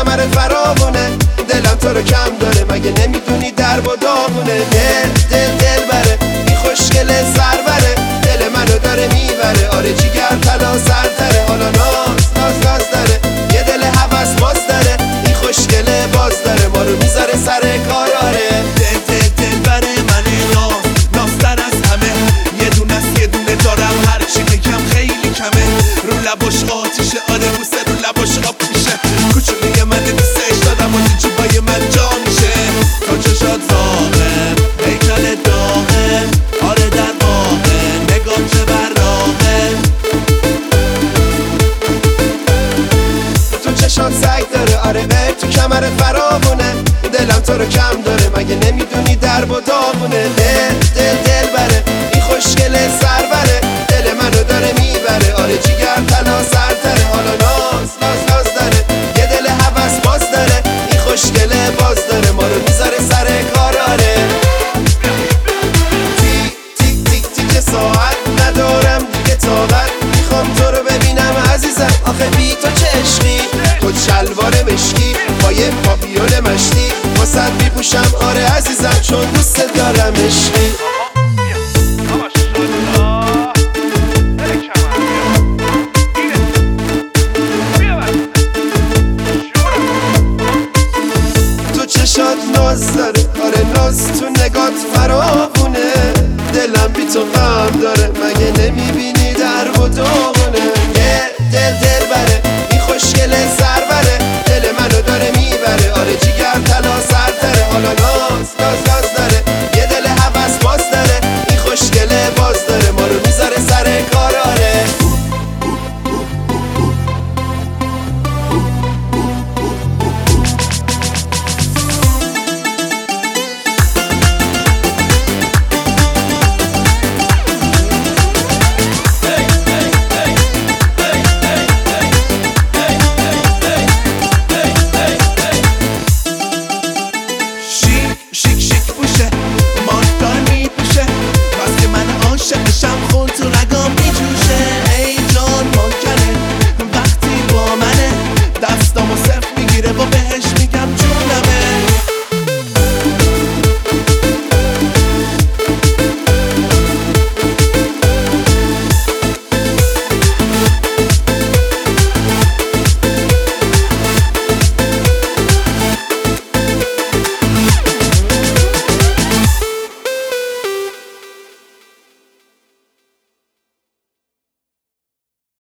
کمرت فراوونه، دلم تو رو کم داره مگه نمیدونی درب و داغونه. دل بره این خوشگل سربره، دل منو داره میبره. آره جیگر طلا سرتره، حالا ناز داره، یه دل هوس باز داره. این خوشگل باز داره ما رو میذاره سر کار. آره دل بره منه نازتر از همه، یه دونه دارم هر چی بگم خیلی کمه. رو لباش آتیشه، آره بوسه رو لباش آب میشه. کوچولوی من دوستش دارم و تو جیبای من جا میشه. تو چشات زاغه هیکل داغه، آره در واقع نگاه چه براغه. تو چشات سگ داره، آره تو کمرت فراوونه، دلم تو رو کم داره مگه نمیدونی درب و داغونه. دل بره این خوشگل سربره، دل منو داره میبره. آره جیگر طلا سرتره، حالا ناز داره، یه دل هوس باز داره. این خوشگل باز داره ما رو میذاره سر کار. آره تیک ساعت ندارم دیگه طاقت، میخوام تو رو ببینم عزیزم. آخه بی تو چه عشقی، تو شلوار مشکی با یه پاپیون مشتی، واسه میپوشم آره عزیزم چون دوست دارم عشقی. تو چشات ناز داره، آره ناز تو نگات فراوونه، دلم بی تو غم داره مگه نمیبینی درب و داغونه.